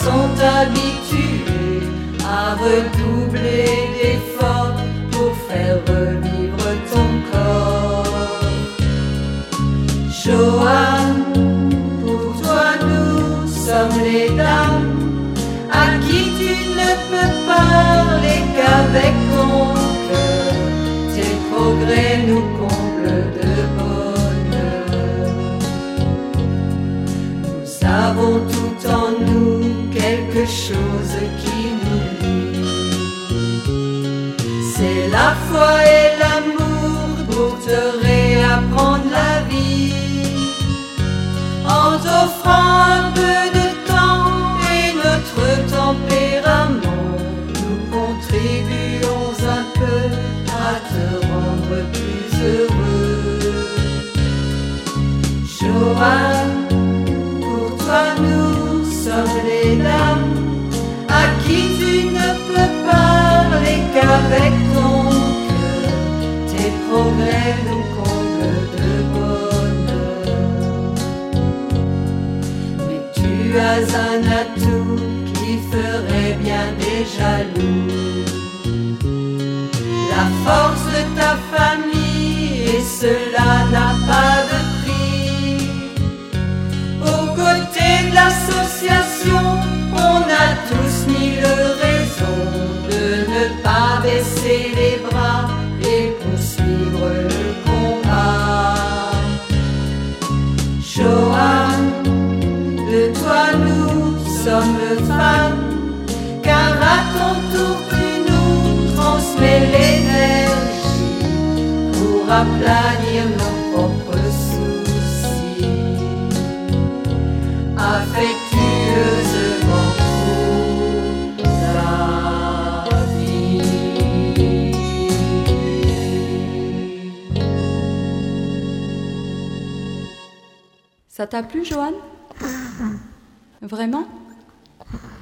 sont habitués à redoubler d'efforts pour faire revivre ton corps. Joanne, pour toi nous sommes les dames à qui tu ne peux parler qu'avec ton cœur. Tes progrès nous comblent de bonheur. Nous avons tout en nous quelque chose qui nous lie. C'est la foi et l'amour pour te réapprendre la vie. En t'offrant un peu de temps et notre tempérament, nous contribuons un peu à te rendre plus heureux. Joanne, pour toi nous sommes les dames à qui tu ne peux parler qu'avec ton cœur. Tes progrès nous comblent de bonheur. Mais tu as un atout qui ferait bien des jaloux. La force de ta famille, et cela n'a pas de prix. Aux côtés de l'association, on a tous mille raisons de ne pas baisser les bras et poursuivre le combat. Joanne, de toi nous sommes femmes, car à ton tour tu nous transmets l'énergie pour aplanir nos propres soucis. Affectueusement pour la vie. Ça t'a plu, Joanne? Vraiment?